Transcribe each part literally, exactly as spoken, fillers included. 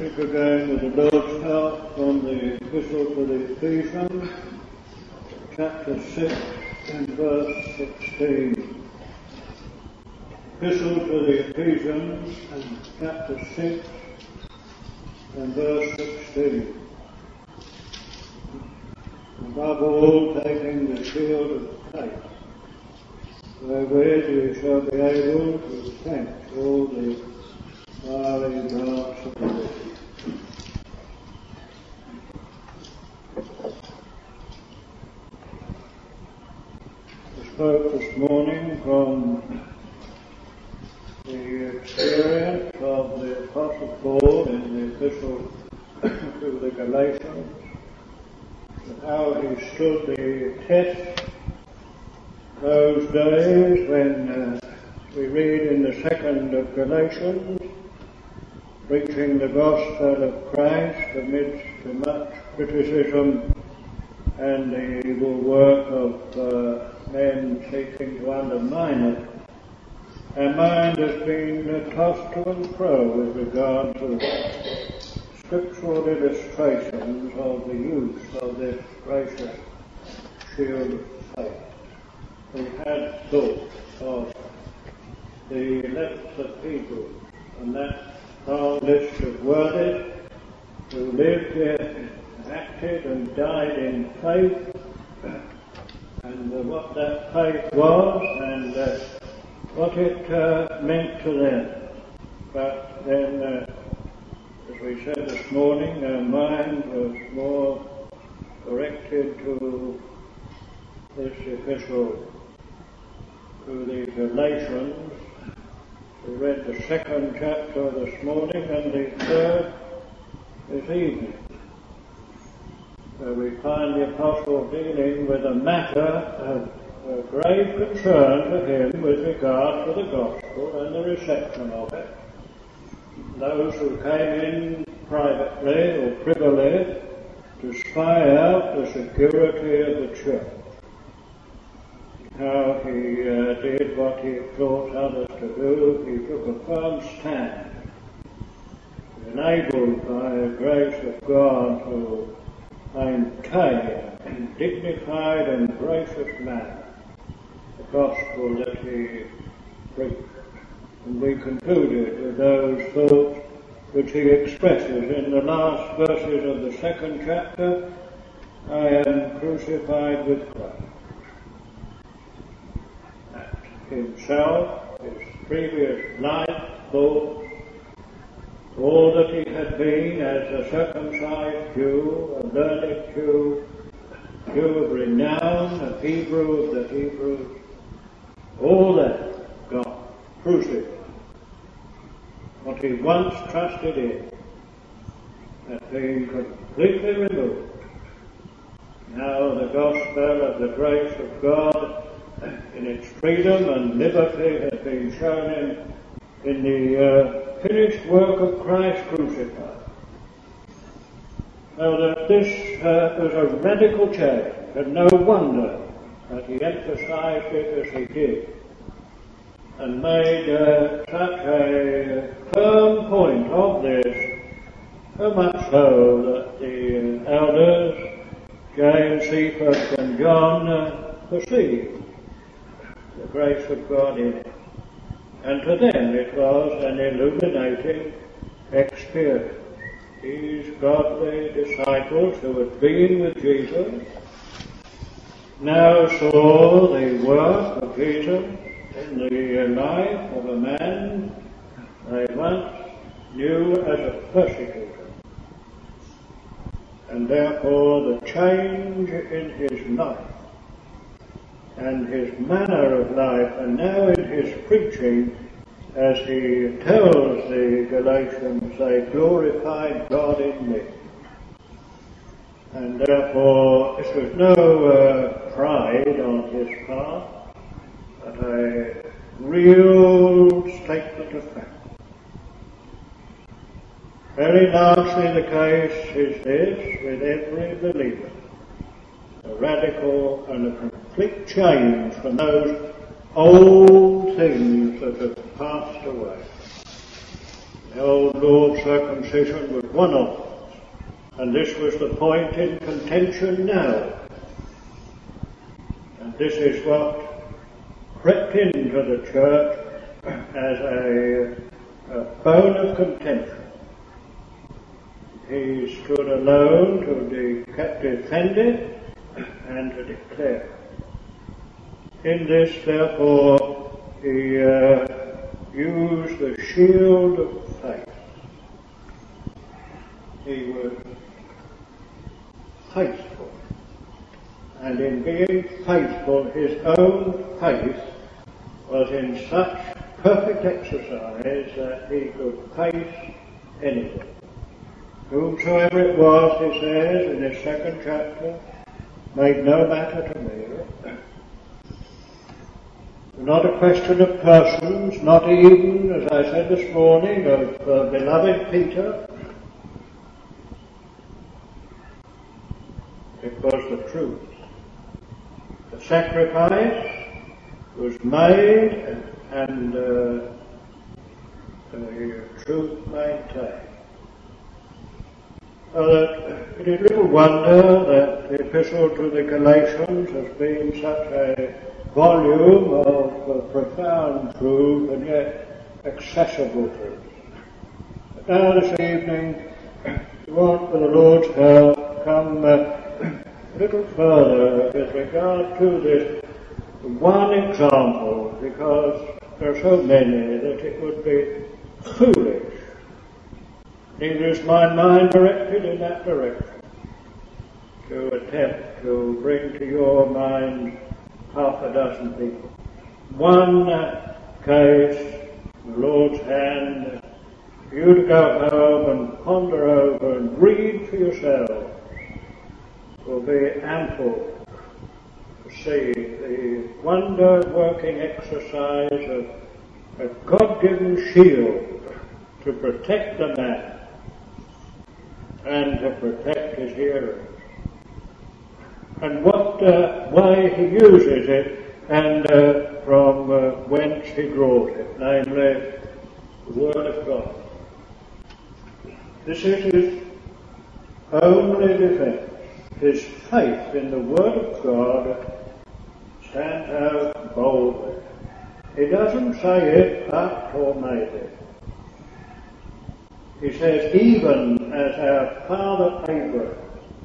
passage again with the Lord's help from the Epistle to the Ephesians, chapter six and verse sixteen. Epistle to the Ephesians, and chapter six and verse sixteen. Above all, taking the shield of faith, wherewith you shall be able to quench all the fiery darts of the wicked. I spoke this morning from the experience of the Apostle Paul in the Epistle to the Galatians, and how he stood the test those days when uh, we read in the second of Galatians, preaching the gospel of Christ amidst much criticism and the evil work of uh, men seeking to undermine it. Our mind has been tossed to and fro with regard to scriptural illustrations of the use of this gracious shield of faith. We had thought of the letters of Hebrews and that long list of worthies who lived, uh, acted and died in faith, and uh, what that faith was and uh, what it uh, meant to them. But then, uh, as we said this morning, our mind was more directed to this epistle to the Galatians. We read the second chapter this morning and the third this evening, where we find the Apostle dealing with a matter of a grave concern to him with regard to the gospel and the reception of it. Those who came in privately or privily to spy out the security of the church, how he uh, did what he taught others to do. He took a firm stand, enabled by the grace of God to maintain in a dignified and gracious manner the gospel that he preached. And we concluded with those thoughts which he expresses in the last verses of the second chapter: I am crucified with Christ. That himself, his previous life, thoughts, all that he had been as a circumcised Jew, a learned Jew, Jew of renown, a Hebrew of the Hebrews, all that God crucified. What he once trusted in had been completely removed. Now the gospel of the grace of God in its freedom and liberty has been shown in, in the uh, finished work of Christ crucified. So that this uh, was a radical change, and no wonder that he emphasized it as he did, and made uh, such a firm point of this, so much so that the uh, elders, James, Cephas and John, uh, perceived the grace of God in it. And to them it was an illuminating experience. These godly disciples who had been with Jesus now saw the work of Jesus in the life of a man they once knew as a persecutor. And therefore the change in his life and his manner of life, and now in his preaching, as he tells the Galatians, they glorified God in me. And therefore this was no uh, pride on his part, but a real statement of fact. Very largely the case is this with every believer. A radical and a complete change from those old things that have passed away. The old law of circumcision was one of them, and this was the point in contention now. And this is what crept into the church as a, a bone of contention. He stood alone to de- defend it and to declare. In this, therefore, he uh, used the shield of faith. He was faithful. And in being faithful, his own faith was in such perfect exercise that he could face anyone. Whomsoever it was, he says in his second chapter, made no matter to me. Not a question of persons, not even, as I said this morning, of uh, beloved Peter. It was the truth. The sacrifice was made and uh, the truth maintained. So that it is little wonder that the Epistle to the Galatians has been such a volume of uh, profound truth and yet accessible truth. But now this evening, we want, with the Lord's help, come uh, a little further with regard to this one example, because there are so many that it would be foolish. Neither is my mind directed in that direction to attempt to bring to your mind half a dozen people. One uh, case, the Lord's hand, for you to go home and ponder over and read for yourselves will be ample to see the wonder-working exercise of a God-given shield to protect the man and to protect his hearers. And what uh, way he uses it, and uh, from uh, whence he draws it, namely the Word of God. This is his only defence. His faith in the Word of God stands out boldly. He doesn't say it but or maybe. He says, even as our father Abraham.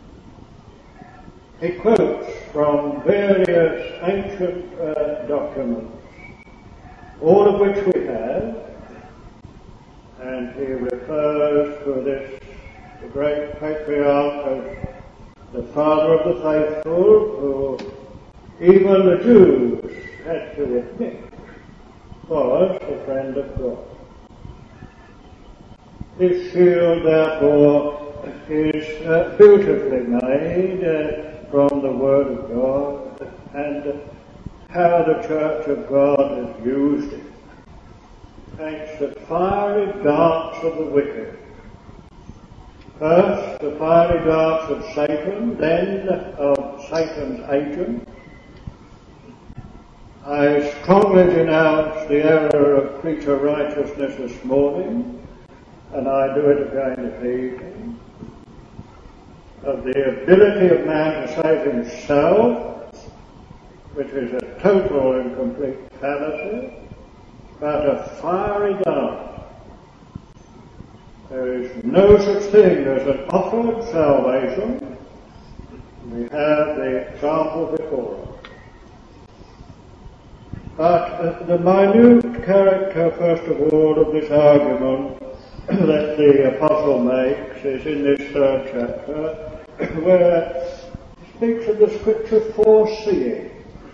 He quotes from various ancient uh, documents, all of which we have, and he refers to this, the great patriarch as the father of the faithful, who even the Jews had to admit was the friend of God. This shield, therefore, is uh, beautifully made uh, from the Word of God, and uh, how the Church of God has used it against the fiery darts of the wicked. First, the fiery darts of Satan, then of Satan's agent. I strongly denounce the error of preacher righteousness this morning, and I do it again this evening, of the ability of man to save himself, which is a total and complete fallacy, but a fiery dart. There is no such thing as an offer of salvation. We have the example before us. But uh, the minute character, first of all, of this argument that the Apostle makes is in this third chapter, where he speaks of the Scripture foreseeing.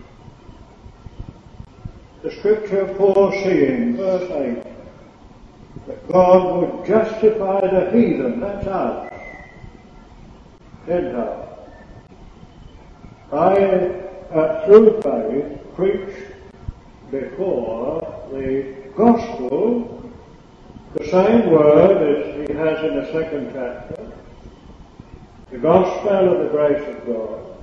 The Scripture foreseeing, verse eight, that God would justify the heathen, that's us, Gentiles, by, uh, through faith, preach before the gospel, the same word as he has in the second chapter, the gospel of the grace of God,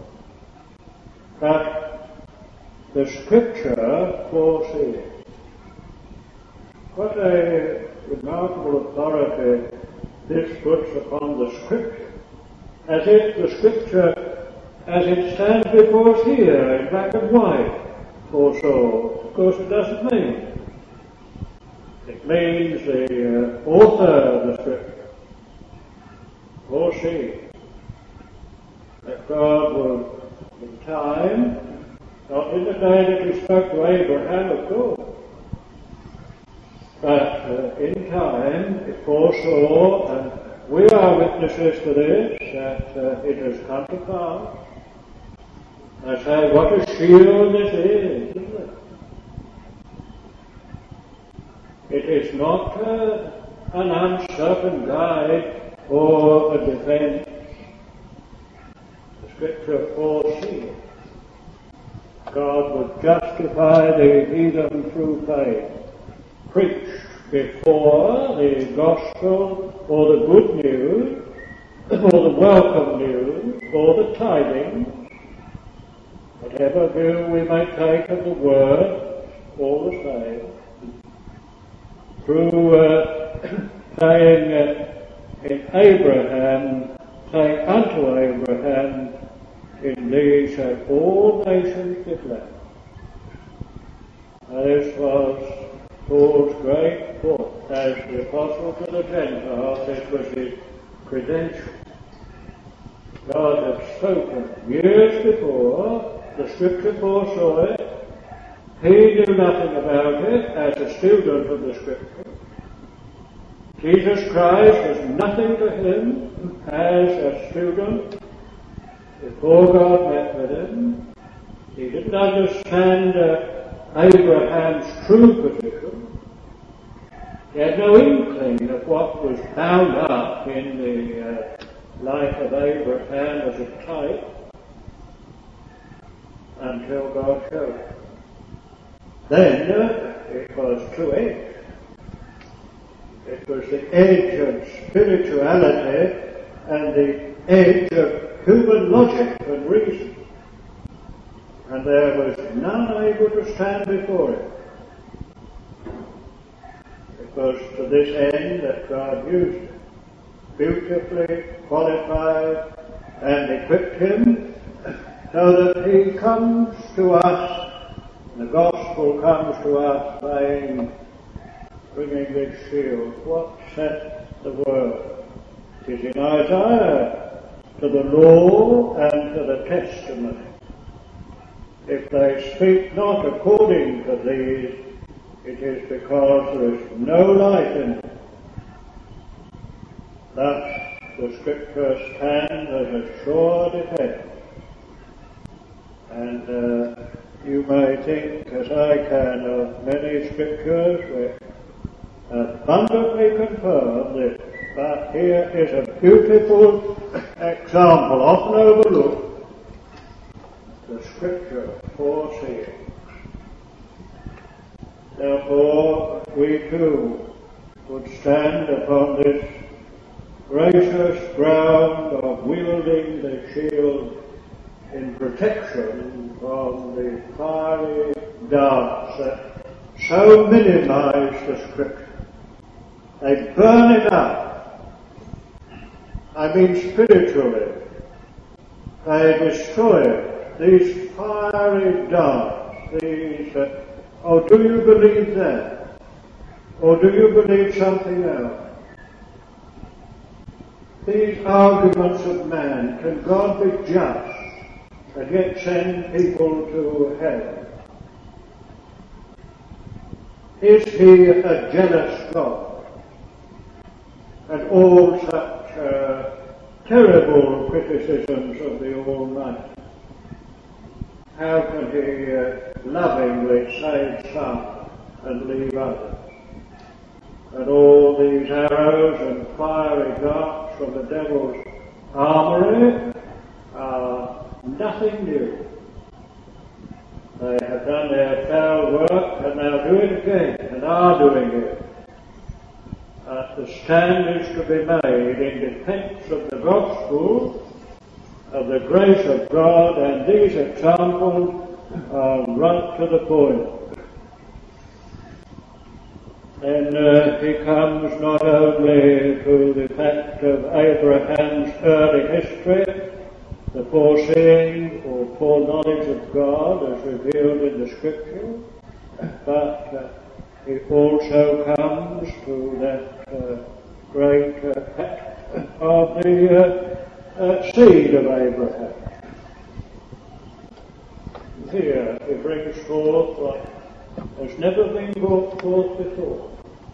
but the Scripture foreseeing. What a remarkable authority this puts upon the Scripture, as if the Scripture, as it stands before us here in black and white, for so. Of course it doesn't mean. It means the uh, author of the Scripture, foresee that God will, in time, not in the day that he spoke to Abraham, of course, but uh, in time it foresaw, and we are witnesses to this, that uh, it has come to pass. I say, what a shield this is, isn't it? It is not uh, an uncertain guide or a defense. The Scripture foresees God would justify the heathen through faith, preached before the gospel or the good news, or the welcome news, or the tidings, whatever view we may take of the word, all the same, through uh, saying uh, in Abraham, saying unto Abraham, in thee shall all nations be blessed. This was Paul's great book as the apostle to the Gentiles. This was his credential. God had spoken years before, the Scripture foresaw it. He knew nothing about it as a student of the Scripture. Jesus Christ was nothing to him as a student before God met with him. He didn't understand uh, Abraham's true position. He had no inkling of what was bound up in the uh, life of Abraham as a type until God showed him. Then uh, it was two-edged. It was the edge of spirituality and the edge of human logic and reason. And there was none able to stand before it. It was to this end that God used it, beautifully qualified and equipped him so that he comes to us. The gospel comes to us saying, bringing this shield, what saith the word? It is in Isaiah, to the law and to the testimony. If they speak not according to these, it is because there is no light in them. Thus the Scripture stands as a sure defense. And uh, you may think, as I can, of many Scriptures which abundantly confirm this, but here is a beautiful example, often overlooked. The Scripture foreseeing. Therefore, we too would stand upon this gracious ground of wielding the shield in protection from the fiery darts that so minimize the Scripture. They burn it up. I mean spiritually. They destroy it. These fiery darts, these, uh, oh, do you believe that? Or do you believe something else? These arguments of man, can God be just and yet send people to hell? Is he a jealous God? And all such uh, terrible criticisms of the Almighty. How can he uh, lovingly save some and leave others? And all these arrows and fiery darts from the devil's armory are nothing new. They have done their foul work and now do it again and are doing it. Uh, the stand is to be made in defense of the gospel, of the grace of God, and these examples are right to the point. then uh, he comes not only to the fact of Abraham's early history, the foreseeing or foreknowledge of God as revealed in the Scripture, but uh, he also comes to that uh, great uh, fact of the uh, uh, seed of Abraham. Here he brings forth what has never been brought forth before.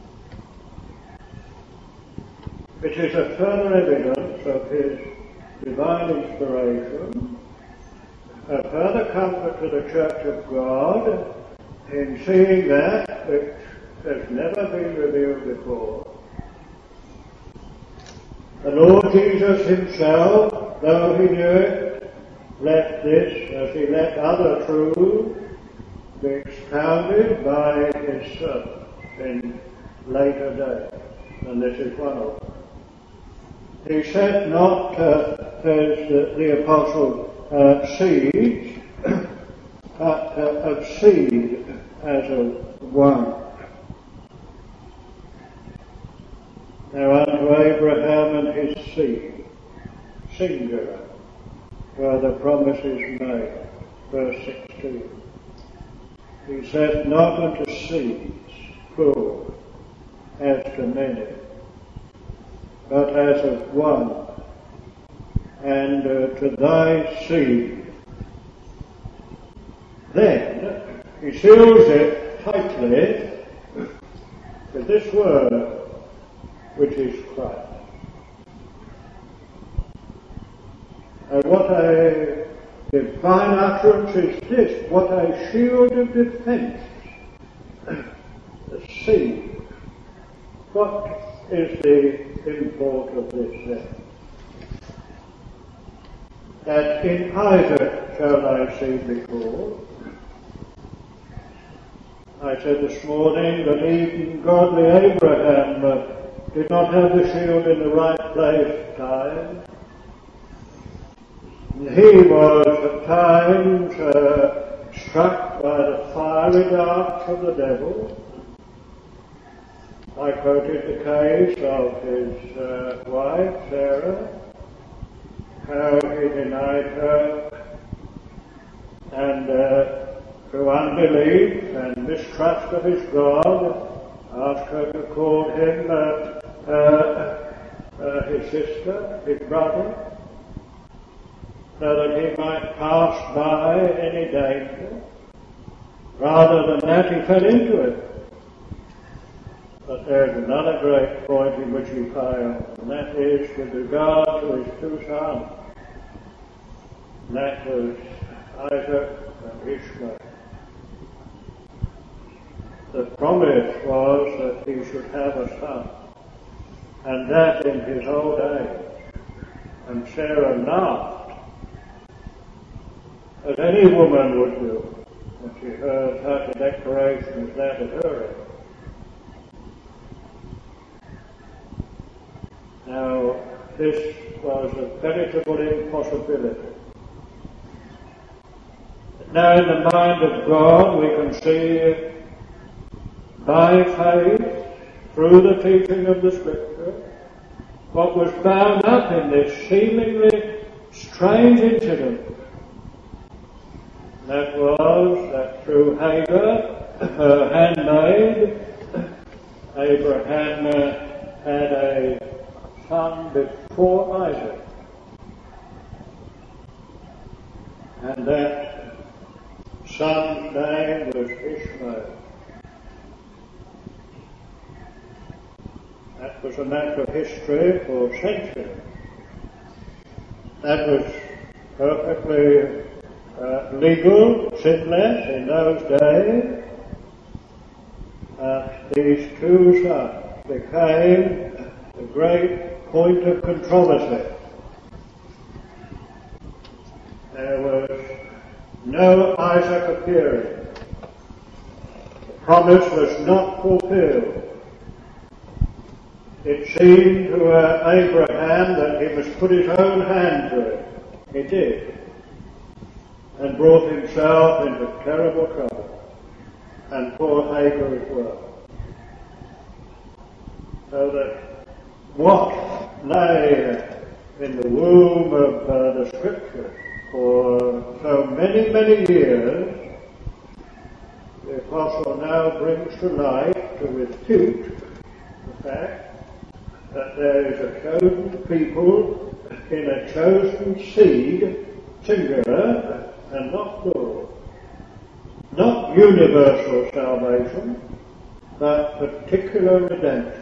It is a further evidence of his divine inspiration, a further comfort to the Church of God in seeing that which has never been revealed before. The Lord Jesus himself, though he knew it, let this, as he let other truths, be expounded by his servant in later days, and this is one of them. He said not, uh, says the, the Apostle, uh, seeds, but uh, of seed as of one. Now unto Abraham and his seed, singular, were the promises made. Verse sixteen. He saith not unto seeds, plural, as to many, but as of one, and uh, to thy seed. Then he seals it tightly with this word, which is Christ. And what a divine utterance is this, what a shield of defense, the seed. What is the import of this then? That in Isaac shall thy seed be called. I said this morning that even godly Abraham uh, did not have the shield in the right place at times. He was at times uh, struck by the fiery darts of the devil. I quoted the case of his uh, wife, Sarah, how he denied her, and uh, through unbelief and mistrust of his God, asked her to call him uh, uh, uh, his sister, his brother, so that he might pass by any danger. Rather than that, he fell into it. But there's another great point in which he failed, and that is with regard to his two sons. And that was Isaac and Ishmael. The promise was that he should have a son, and that in his old age. And Sarah laughed, as any woman would do when she heard such a declaration as that at her age. Now, this was a veritable impossibility. Now, in the mind of God, we can see by faith, through the teaching of the Scripture, what was bound up in this seemingly strange incident. That was that through Hagar, her handmaid, Abraham uh, had a son before Isaac. And that son's name was Ishmael. That was a matter of history for centuries. That was perfectly uh, legal, sinless in those days. Uh, these two sons became the great point of controversy. There was no Isaac appearing. The promise was not fulfilled. It seemed to uh, Abraham that he must put his own hand to it. He did. And brought himself into terrible trouble. And poor Hagar as well. So that what lay in the womb of uh, the Scripture for so many, many years, the Apostle now brings to light to refute the fact that there is a chosen people in a chosen seed, singular and not plural. Not universal salvation, but particular redemption,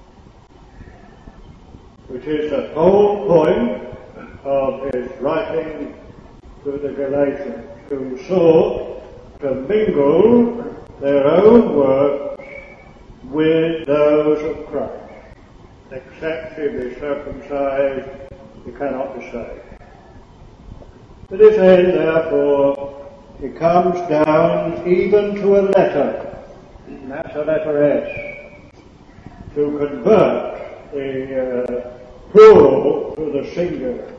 which is the whole point of his writing to the Galatians, who sought to mingle their own works with those of Christ. Except you be circumcised, you cannot be saved. To this end, therefore, he comes down even to a letter, and that's a letter S, to convert the uh, plural to the singular.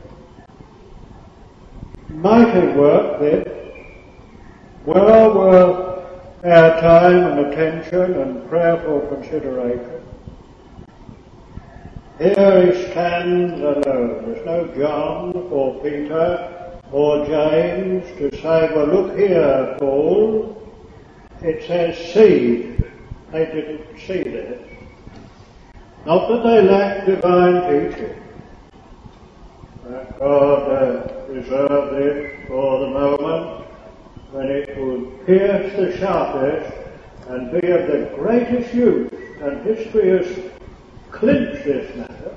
Mighty work, this, well worth our time and attention and prayerful consideration. Here he stands alone. There's no John or Peter or James to say, well, look here, Paul, it says seed. They didn't see this. Not that they lacked divine teaching. That God uh, reserved it for the moment when it would pierce the sharpest and be of the greatest use, and history has clinched this matter,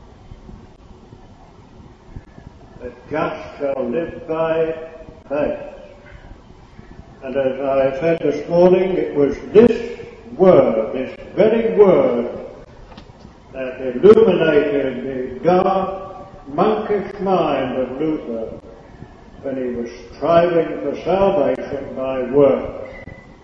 the just shall live by faith. And as I said this morning, it was this word, this very word, that illuminated the dark, monkish mind of Luther when he was striving for salvation by works.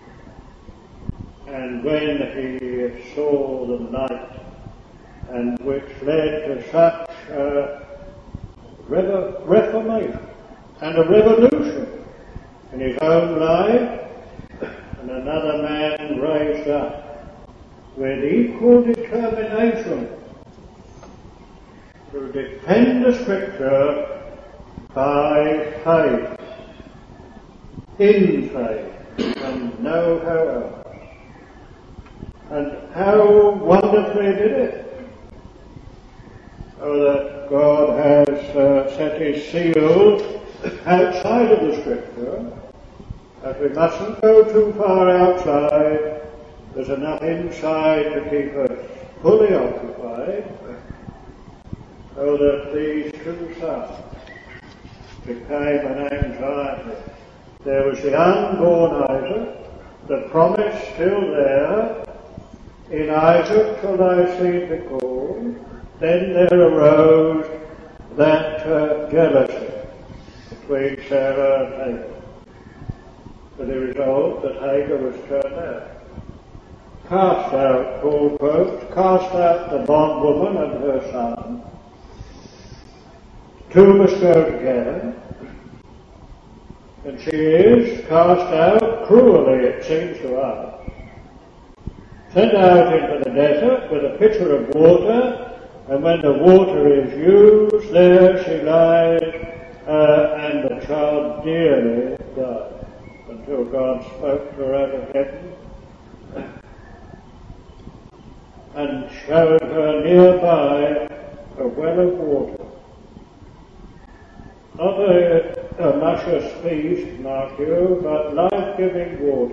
And when he saw the light, and which led to such a re- reformation and a revolution in his own life, and another man raised up with equal determination to defend the Scripture by faith, in faith, and no how else. And how wonderfully did it, so that God has uh, set his seal outside of the Scripture, that we mustn't go too far outside. There's enough inside to keep us fully occupied, so that these two sons became an anxiety. There was the unborn Isaac, the promise still there, in Isaac shall thy seed be called. Then there arose that uh, jealousy between Sarah and Hagar, with the result that Hagar was turned out. Cast out, Paul quotes, cast out the bondwoman and her son. Two must go together. And she is cast out cruelly, it seems to us. Sent out into the desert with a pitcher of water, and when the water is used, there she lies, uh, and the child dearly died, until God spoke to her out of heaven and showed her nearby a well of water. Not a, a luscious feast, mark you, but life-giving water.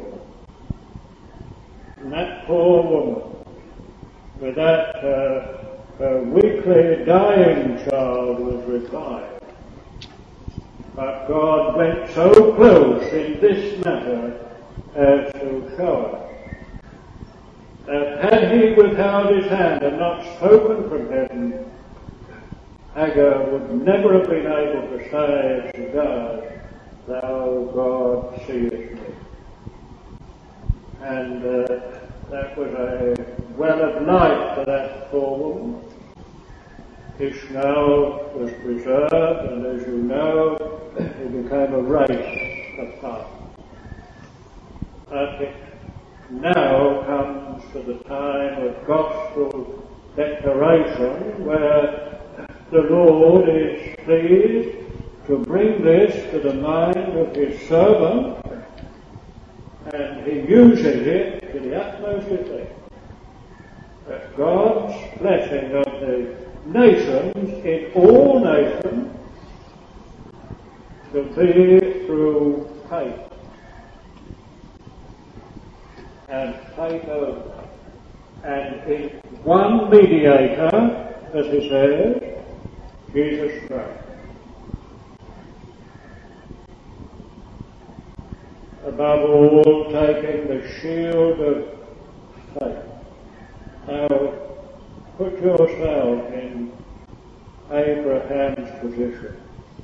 And that poor woman, with that uh, uh, weakly dying child, was revived. But God went so close in this matter as to show us that had he withheld his hand and not spoken from heaven, Hagar would never have been able to say as she does, Thou God seest me. And uh, that was a well of life for that poor woman. Ishmael was preserved, and as you know, it became a race apart. But it now comes to the time of gospel declaration where the Lord is pleased to bring this to the mind of his servant, and he uses it to the utmost effect. That God's blessing of the nations in all nations to be through faith. And faith only. And in one mediator, as he says, Jesus Christ. Above all, taking the shield of faith. Now, put yourself in Abraham's position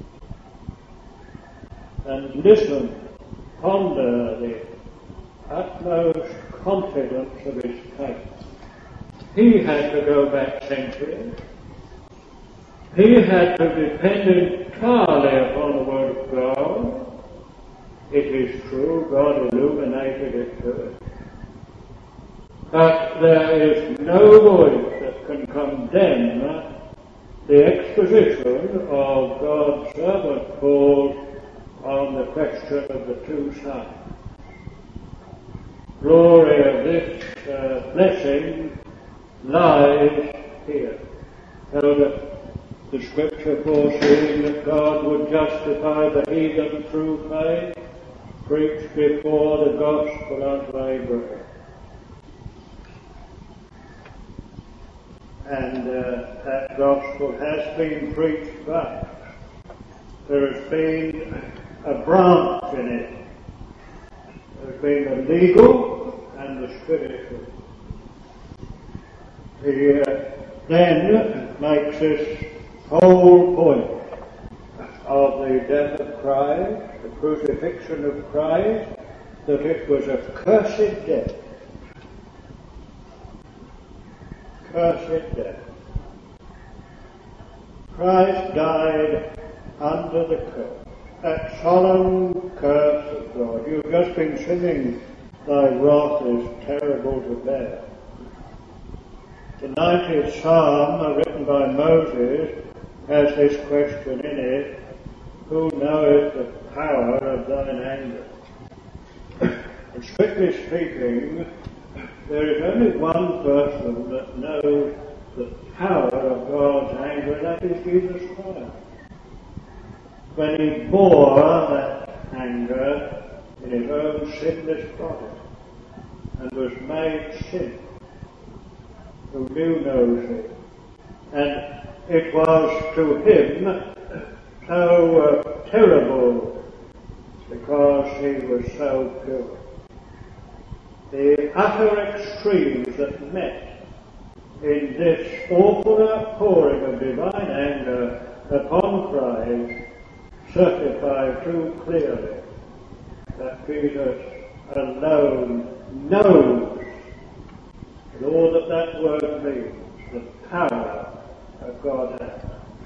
and listen, ponder the utmost confidence of his faith. He had to go back centuries. He had to depend entirely upon the Word of God. It is true, God illuminated it to us. But there is no voice that can condemn the exposition of God's servant Paul on the question of the two sons. Glory of this uh, blessing lies here. So that the Scripture foreseeing that God would justify the heathen through faith, preached before the gospel unto Abraham. And uh, that gospel has been preached back. There has been a branch in it. There's been the legal and the spiritual. He uh, then makes this whole point of the death of Christ, the crucifixion of Christ, that it was a cursed death. Cursed death. Christ died under the curse, that solemn curse of God. You've just been singing, "Thy wrath is terrible to bear." The ninetieth Psalm, written by Moses, has this question in it: who knoweth the power of thine anger? And strictly speaking, there is only one person that knows the power of God's anger, and that is Jesus Christ. When he bore that anger in his own sinless body and was made sin, who knew no sin. And it was to him so uh, terrible because he was so pure. The utter extremes that met in this awful outpouring of divine anger upon Christ certify too clearly that Jesus alone knows, and all that that word means, the power of God has.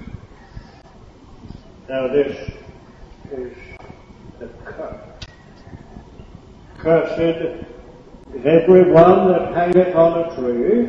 Now this is the curse. Cursed is every one that hangeth on a tree.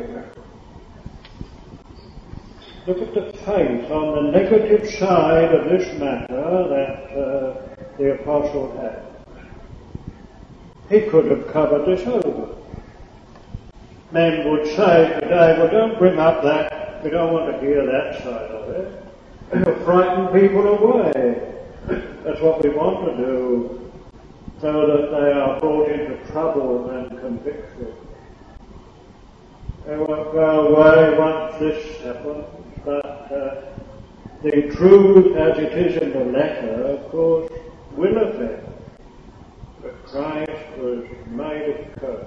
Look at the faith on the negative side of this matter that uh, the Apostle had. He could have covered this over. Men would say today, well, don't bring up that, we don't want to hear that side of it. It'll frighten people away. That's what we want to do, so that they are brought into trouble and conviction. They won't go away once this happens, but uh, the truth as it is in the letter, of course, will affect. But Christ was made a curse.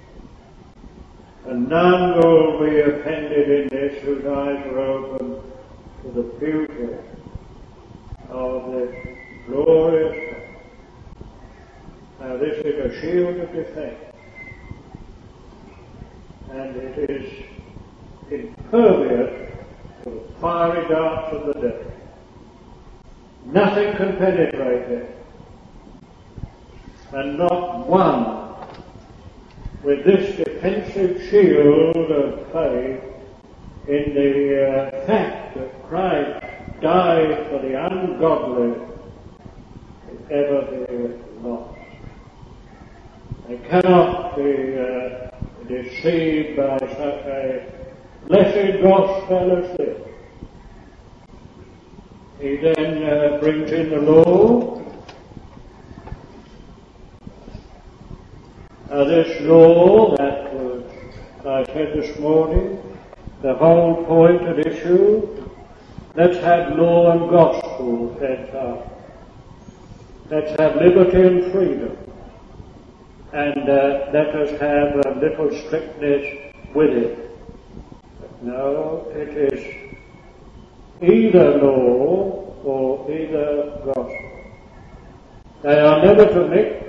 And none will be offended in this whose eyes are open to the beauty of this glorious faith. Now this is a shield of defense, and it is impervious to the fiery darts of the devil. Nothing can penetrate it, and not one with this defensive shield of faith in the uh, fact that Christ died for the ungodly if ever be lost. They cannot be uh, deceived by such a blessed gospel as this. He then uh, brings in the law. Uh, this law that was, I said this morning, the whole point at issue. Let's have law and gospel set up. Let's have liberty and freedom. And uh, let us have a little strictness with it. But no, it is either law or either gospel. They are never to mix.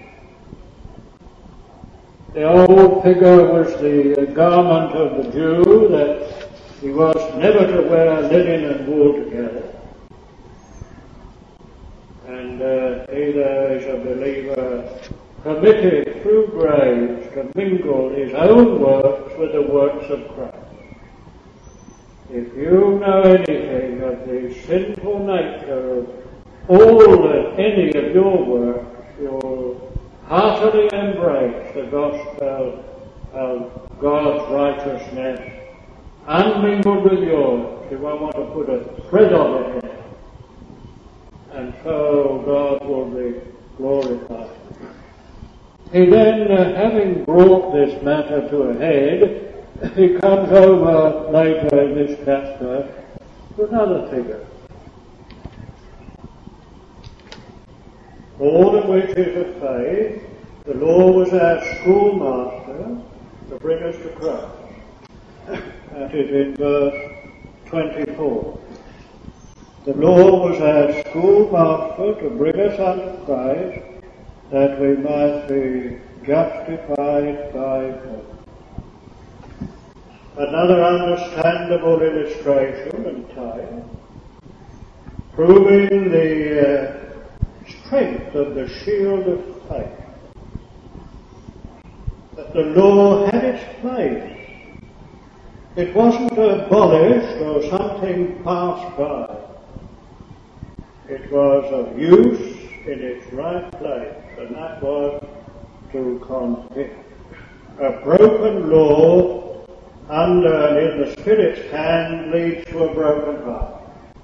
The old figure was the garment of the Jew, that he was never to wear linen and wool together. And uh, either is a believer permitted through grace to mingle his own works with the works of Christ. If you know anything of the sinful nature of all and any of your works, you'll heartily embrace the gospel of God's righteousness, unmingled with yours. You won't want to put a thread of it in. And so God will be glorified. He then, uh, having brought this matter to a head, he comes over later in this chapter to another figure. All of which is of faith. The law was our schoolmaster to bring us to Christ. That is in verse twenty-four. The law was our schoolmaster to bring us unto Christ, that we might be justified by faith. Another understandable illustration and type, proving the uh, strength of the shield of faith. That the law had its place. It wasn't abolished or something passed by. It was of use in its right place, and that was to convict. A broken law under and in the Spirit's hand leads to a broken heart.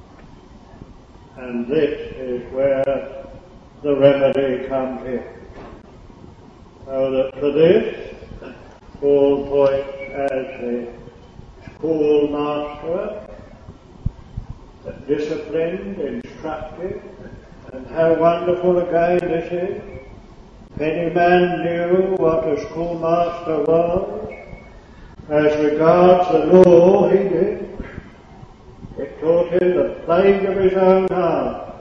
And this is where the remedy comes in. So that for this, Paul points as the schoolmaster, disciplined, instructed, and how wonderful again this is. If any man knew what a schoolmaster was, as regards the law, he did. It taught him the plague of his own heart.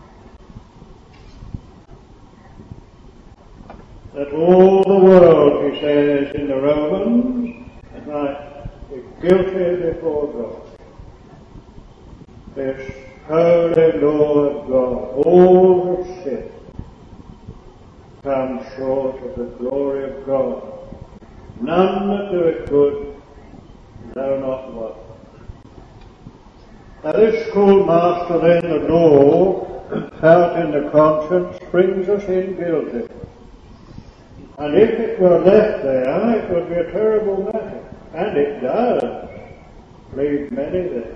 That all the world, he says in the Romans, might be guilty before God. This holy law of God, all have sinned, come short of the glory of God. None that do it good, no, not one. Now this schoolmaster then, the law, felt in the conscience, brings us in guilty. And if it were left there, it would be a terrible matter. And it does leave many there.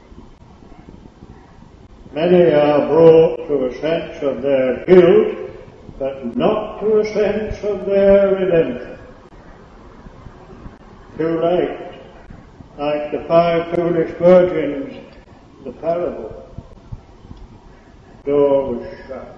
Many are brought to a sense of their guilt, but not to a sense of their redemption. Too late. Like the five foolish virgins, the parable. Door was shut.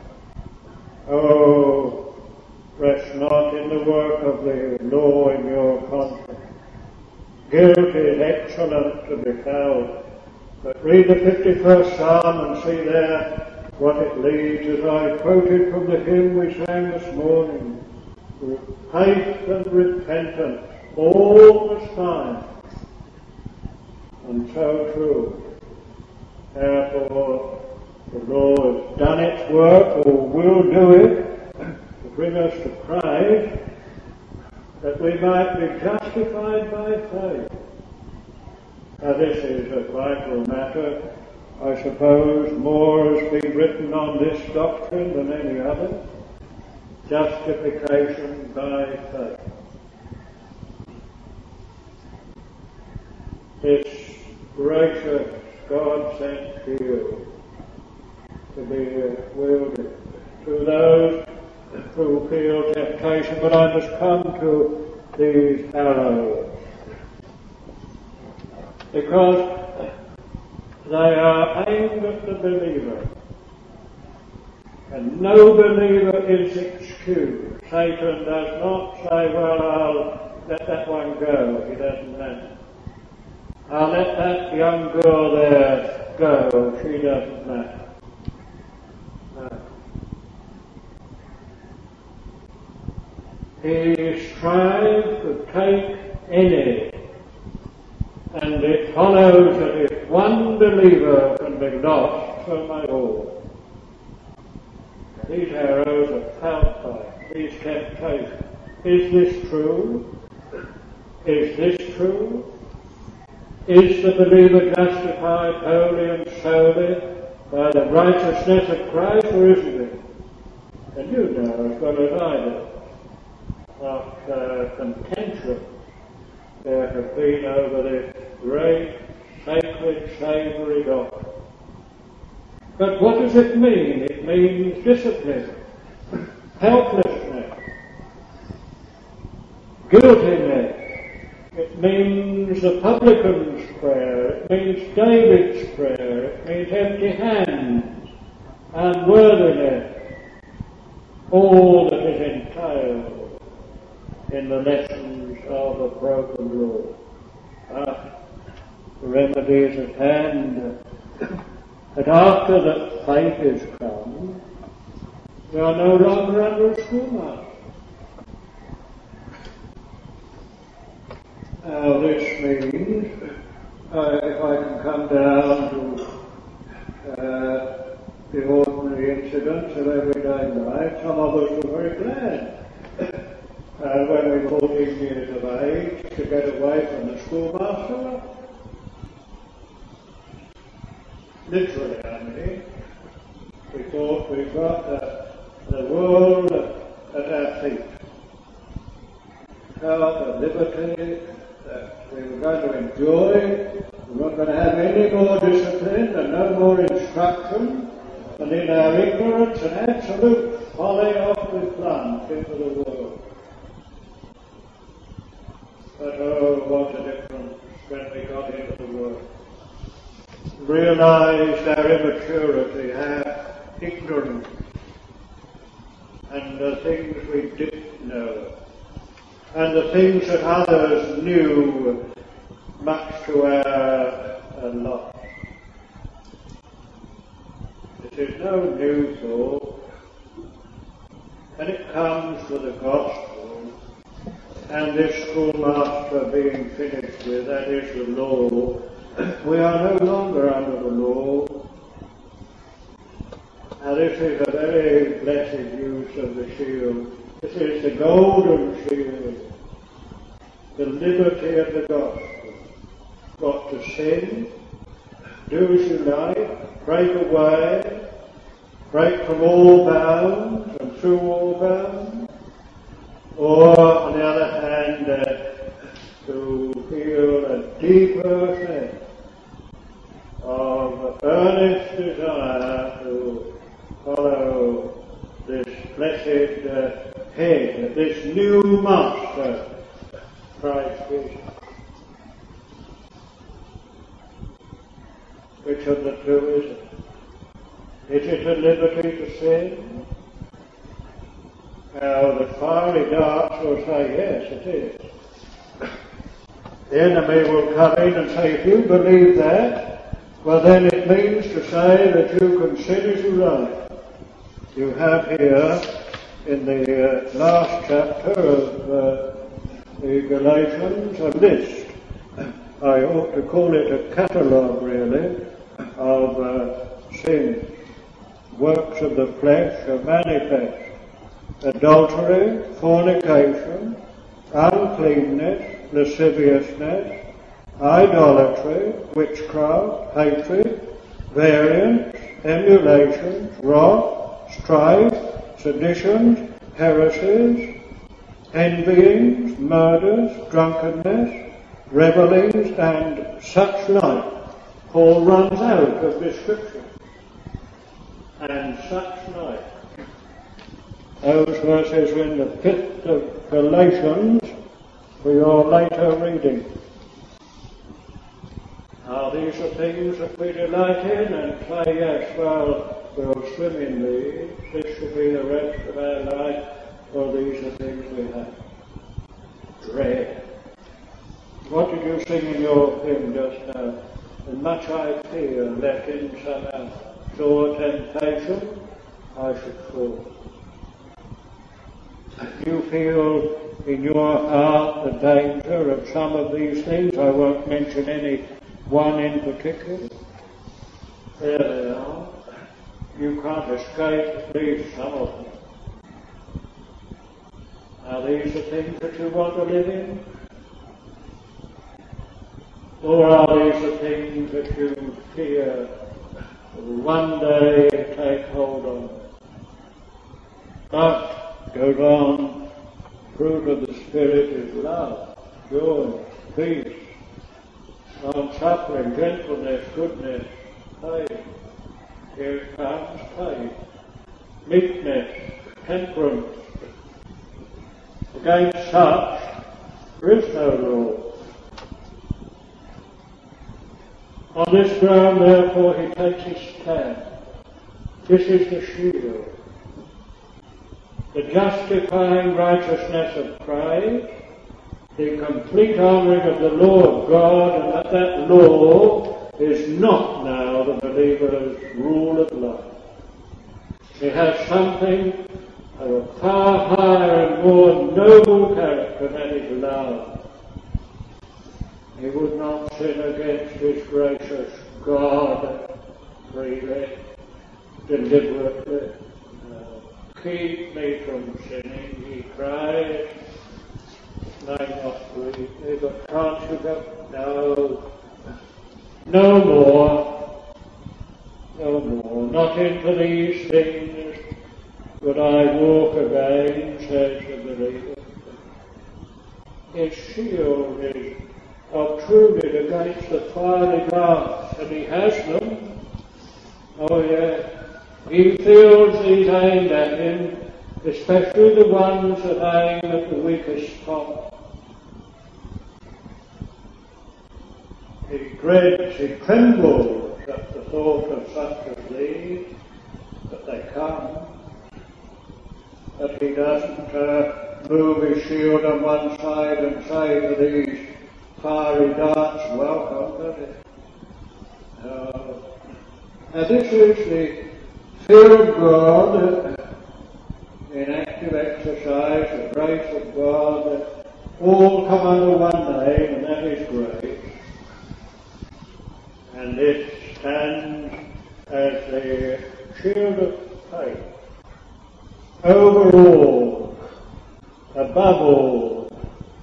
Oh, rest not in the work of the law in your conscience. Guilt is excellent to be found. But read the fifty-first Psalm and see there what it leads, as I quoted from the hymn we sang this morning. Faith and repentance all the time. And so true. Therefore, the law has done its work, or will do it, to bring us to Christ, that we might be justified by faith. Now this is a vital matter. I suppose more has been written on this doctrine than any other. Justification by faith. This gracious God sent to you to be wielded to those who feel temptation, but I must come to these arrows because they are aimed at the believer, and no believer is excused. Satan does not say, well, I'll let that one go. He doesn't matter. I'll let that young girl there go. She doesn't matter. No. He strives to take any, and it follows that if one believer can be lost, so may all. These arrows are felt by these temptations. Is this true? Is this true? Is the believer justified wholly and solely by the righteousness of Christ, or isn't it? And you know as well as I do what uh, contention there have been over this great, sacred, savoury doctrine. But what does it mean? It means discipline, helplessness, guiltiness. It means the publican's prayer. It means David's prayer. It means empty hands, unworthiness, all that is entailed in the lessons of a broken law. Ah, the remedy is at hand. That after that faith is come, we are no longer under a schoolmaster. Now this means, uh, if I can come down to uh, the ordinary incidents of everyday life, some of us were very glad uh, when we were fourteen years of age to get away from the schoolmaster. Literally, I mean. We thought we got uh, the world at our feet. Felt the liberty that we were going to enjoy. We weren't going to have any more discipline and no more instruction. And in our ignorance and absolute folly off we plunged into the world. But oh, what a difference when we got into the world. Realized our immaturity, our ignorance, and the things we didn't know, and the things that others knew, much to our uh, loss. This is no new thought, and it comes with the gospel, and this schoolmaster being finished with, that is the law. We are no longer under the law. Now this is a very blessed use of the shield. This is the golden shield, the liberty of the gospel. Got to sin, do as you like, break away, break from all bounds and through all bounds, or on the other hand, uh, to feel a deeper sense of earnest desire to follow this blessed uh, head, this new master, Christ Jesus. Which of the two is it? Is it a liberty to sin? Now the fiery darts will say yes, it is. The enemy will come in and say, if you believe that, well then it means to say that you can sin as you like. You have here in the uh, last chapter of uh, the Galatians a list. I ought to call it a catalogue really of uh, sins. Works of the flesh are manifest. Adultery, fornication, uncleanness, lasciviousness, idolatry, witchcraft, hatred, variance, emulations, wrath, strife, seditions, heresies, envyings, murders, drunkenness, revellings, and such like. Paul runs out of this scripture. And such like. Those verses are in the fifth of Galatians for your later reading. Now these are things that we delight in and say, yes, well, we'll swim in these. This should be the rest of our life, or these are things we have. Dread. What did you sing in your hymn just now? And much I fear, lest in some sore temptation I should fall. If you feel in your heart the danger of some of these things, I won't mention any one in particular. There they are. You can't escape at least some of them. Are these the things that you want to live in? Or are these the things that you fear will one day take hold of? But, goes on, fruit of the Spirit is love, joy, peace, long-suffering, gentleness, goodness, faith. Here it comes, faith, meekness, temperance. Against such there is no law. On this ground, therefore, he takes his stand. This is the shield. The justifying righteousness of Christ, the complete honouring of the law of God, and that that law is not now the believer's rule of life. It has something of a far higher and more noble character, and that is love. He would not sin against his gracious God freely, deliberately. Uh, keep me from sinning, he cried. May not grieve me, but can't you go? No. No more. No more. Not into these things would I walk again, says the believer. His shield is obtruded against the fiery darts, and he has them. Oh yeah, he feels these aimed at him, especially the ones that aim at the weakest spot. He dreads, he trembles at the thought of such as these, but they come. But he doesn't uh, move his shield on one side and say to these fiery darts, welcome, does it? No. Now this is the fear of God in active exercise, the grace of God, that all come under one name, and that is grace. And it stands as the shield of faith. Over all, above all,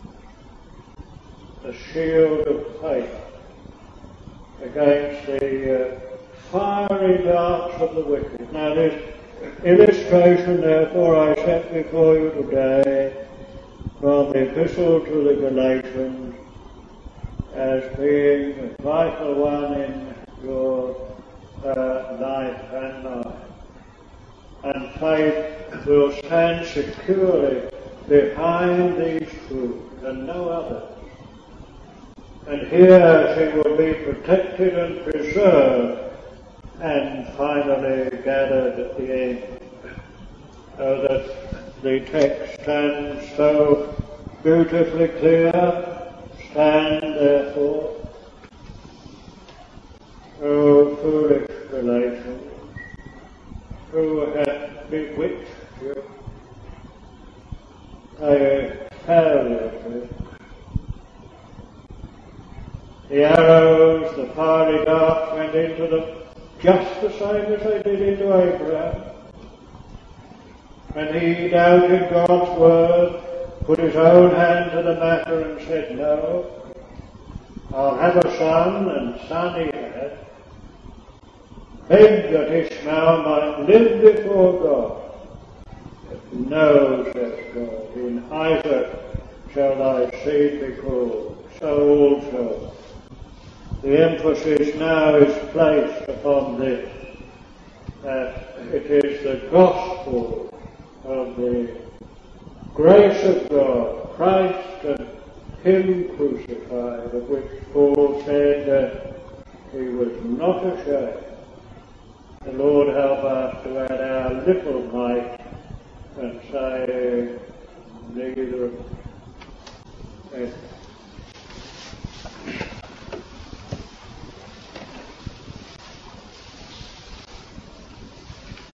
the shield of faith against the uh, fiery darts of the wicked. Now this illustration, therefore, I set before you today from the Epistle to the Galatians as being a vital one in your uh, life and life. And faith will stand securely behind these truths and no others. And here she will be protected and preserved and finally gathered at the end. So that the text stands so beautifully clear. Stand therefore, O foolish Galatians, who hath bewitched you, a failure. The arrows, the fiery darts went into them just the same as they did into Abraham. When he doubted God's word, put his own hand to the matter and said no. I'll have a son, and son he had, begged that Ishmael might live before God. But no, says God, in Isaac shall thy seed be called, so also. The emphasis now is placed upon this, that it is the gospel of the grace of God, Christ and Him crucified, of which Paul said that he was not ashamed. The Lord help us to add our little mite